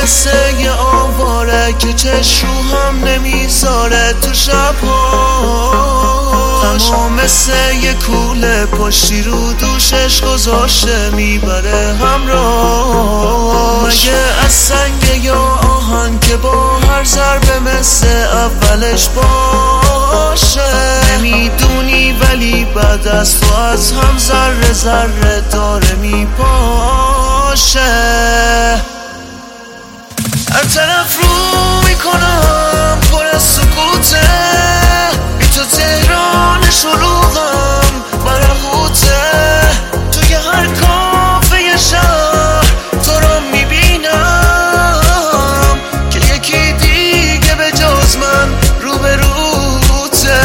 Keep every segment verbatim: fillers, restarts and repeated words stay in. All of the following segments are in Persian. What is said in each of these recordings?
مثل یه آواره که چشم رو هم نمیذاره تو شبهاش، اما مثل یه کوله پشتی رو دوشش گذاشته میبره همراهش. مگه از سنگ یا آهن که با هر ضربه مثل اولش باشه؟ نمیدونی ولی بعد از تو از هم ذره ذره داره میپاشه. هر طرف رو میکنم پر از سکوته، بی تو تهران شلوغم برهوته. توی هر کافه شهر تو رو میبینم که یکی دیگه به جز من روبروته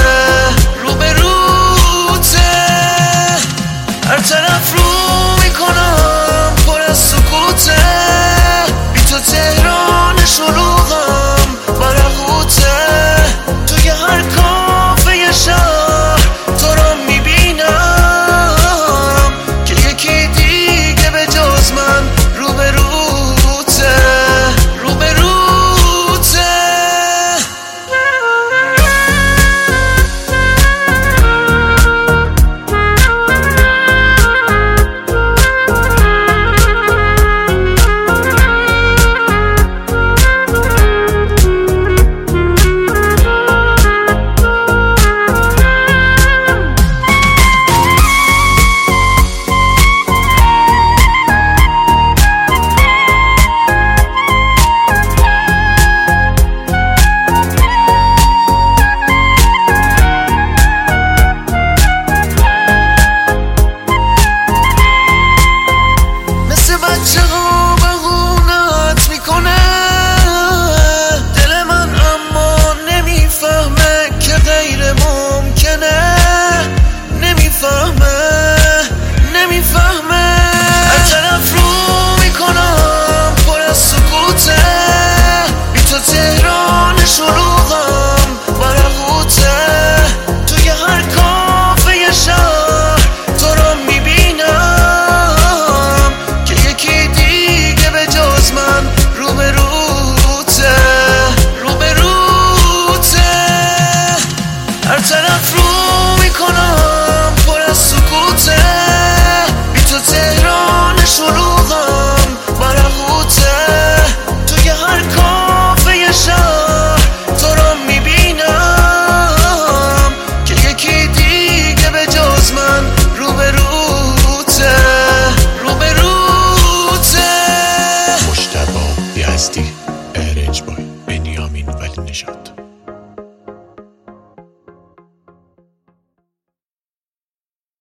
روبروته. هر طرف رو میکنم پر از سکوته، بی تو تهران شلوغم برهوته. توی هر کافه شهر تو رو میبینم که یکی دیگه به جز من روبروته روبروته. بچه ها بهونت میکنه دل من، اما نمیفهمه که غیر ممکنه. نمیفهمه نمیفهمه. هر طرف رو میکنم پر از سکوته، بی تو تهران شلوغم برهوته. توی هر کافه شهر تو رو میبینم که یکی دیگه به جز من روبروته روبروته. هر طرف رو میکنم پر از سکوته، بی تو تهران شلوغم برهوته. توی هر کافه شهر تو رو میبینم که یکی دیگه به جز من روبروته روبروته. مجتبی یزدی، ارنج بای بنیامین ولی نژاد.